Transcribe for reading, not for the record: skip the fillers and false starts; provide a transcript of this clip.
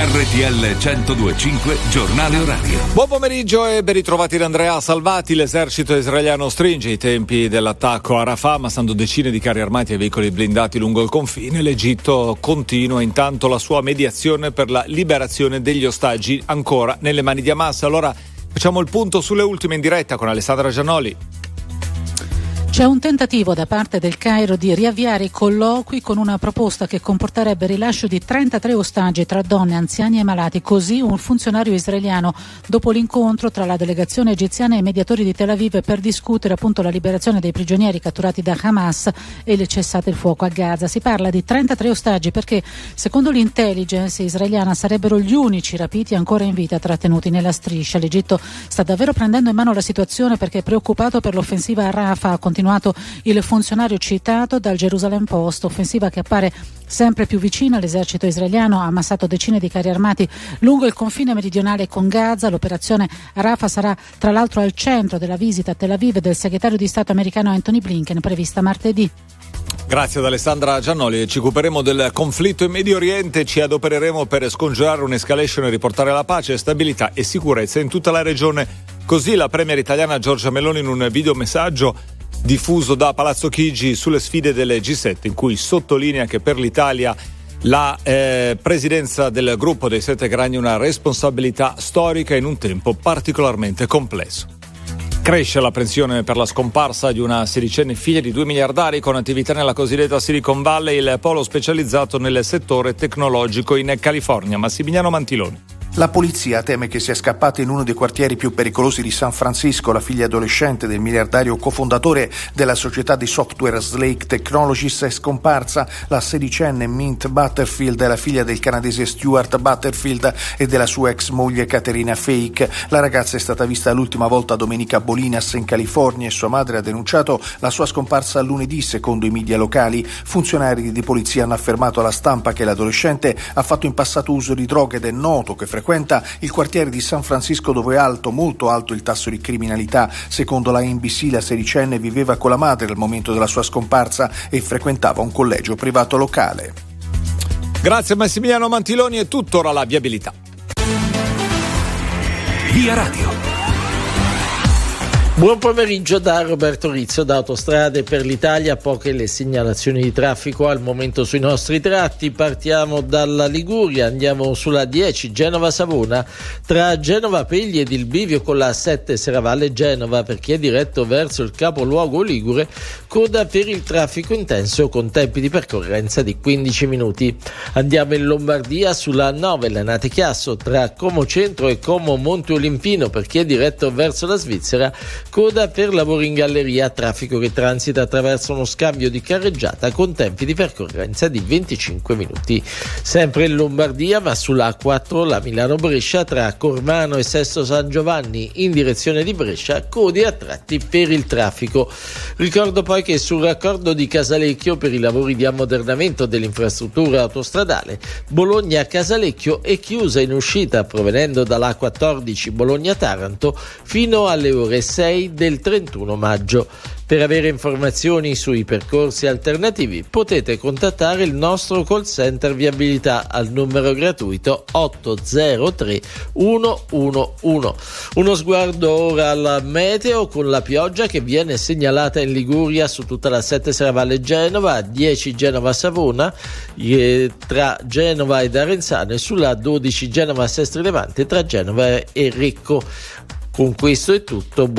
RTL 102.5 Giornale Orario. Buon pomeriggio e ben ritrovati da Andrea Salvati. L'esercito israeliano stringe i tempi dell'attacco a Rafah, massando decine di carri armati e veicoli blindati lungo il confine. L'Egitto continua intanto la sua mediazione per la liberazione degli ostaggi ancora nelle mani di Hamas. Allora facciamo il punto sulle ultime in diretta con Alessandra Giannoli. C'è un tentativo da parte del Cairo di riavviare i colloqui con una proposta che comporterebbe il rilascio di 33 ostaggi tra donne, anziani e malati. Così un funzionario israeliano, dopo l'incontro tra la delegazione egiziana e i mediatori di Tel Aviv per discutere appunto la liberazione dei prigionieri catturati da Hamas e il cessate il fuoco a Gaza. Si parla di 33 ostaggi perché, secondo l'intelligence israeliana, sarebbero gli unici rapiti ancora in vita trattenuti nella striscia. L'Egitto sta davvero prendendo in mano la situazione perché è preoccupato per l'offensiva a Rafah, ha continuato il funzionario citato dal Jerusalem Post, offensiva che appare sempre più vicina. L'esercito israeliano ha ammassato decine di carri armati lungo il confine meridionale con Gaza. L'operazione a Rafah sarà tra l'altro al centro della visita a Tel Aviv del segretario di Stato americano Anthony Blinken, prevista martedì. Grazie ad Alessandra Giannoli. Ci occuperemo del conflitto in Medio Oriente, ci adopereremo per scongiurare un'escalation e riportare la pace, stabilità e sicurezza in tutta la regione. Così la premier italiana Giorgia Meloni in un videomessaggio diffuso da Palazzo Chigi sulle sfide del G7, in cui sottolinea che per l'Italia la presidenza del gruppo dei 7 grandi è una responsabilità storica in un tempo particolarmente complesso. Cresce l'apprensione per la scomparsa di una sedicenne figlia di 2 miliardari con attività nella cosiddetta Silicon Valley, il polo specializzato nel settore tecnologico in California. Massimiliano Mantiloni. La polizia teme che sia scappata in uno dei quartieri più pericolosi di San Francisco. La figlia adolescente del miliardario cofondatore della società di software Slake Technologies è scomparsa. La sedicenne Mint Butterfield è la figlia del canadese Stuart Butterfield e della sua ex moglie Caterina Fake. La ragazza è stata vista l'ultima volta domenica a Bolinas in California e sua madre ha denunciato la sua scomparsa lunedì, secondo i media locali. Funzionari di polizia hanno affermato alla stampa che l'adolescente ha fatto in passato uso di droghe ed è noto che frequenta il quartiere di San Francisco dove è alto, molto alto il tasso di criminalità. Secondo la NBC la sedicenne viveva con la madre al momento della sua scomparsa e frequentava un collegio privato locale. Grazie Massimiliano Mantiloni, è tutto. Ora la viabilità. Via Radio. Buon pomeriggio da Roberto Rizzo da Autostrade per l'Italia. Poche le segnalazioni di traffico al momento sui nostri tratti. Partiamo dalla Liguria, andiamo sulla 10 Genova-Savona, tra Genova Pegli ed il bivio con la 7 Serravalle Genova per chi è diretto verso il capoluogo ligure, coda per il traffico intenso con tempi di percorrenza di 15 minuti. Andiamo in Lombardia sulla 9 Lanate Chiasso, tra Como Centro e Como Monte Olimpino per chi è diretto verso la Svizzera, coda per lavori in galleria, traffico che transita attraverso uno scambio di carreggiata con tempi di percorrenza di 25 minuti. Sempre in Lombardia, ma sulla A4 la Milano-Brescia tra Cormano e Sesto San Giovanni in direzione di Brescia, codi a tratti per il traffico. Ricordo poi che sul raccordo di Casalecchio per i lavori di ammodernamento dell'infrastruttura autostradale Bologna-Casalecchio è chiusa in uscita provenendo dalla A14 Bologna-Taranto fino alle ore 6 del 31 maggio. Per avere informazioni sui percorsi alternativi potete contattare il nostro call center viabilità al numero gratuito 803 111. Uno sguardo ora al meteo con la pioggia che viene segnalata in Liguria su tutta la 7 Serravalle Genova, 10 Genova Savona, tra Genova ed Arenzano e sulla 12 Genova Sestri Levante tra Genova e Recco. Con questo è tutto.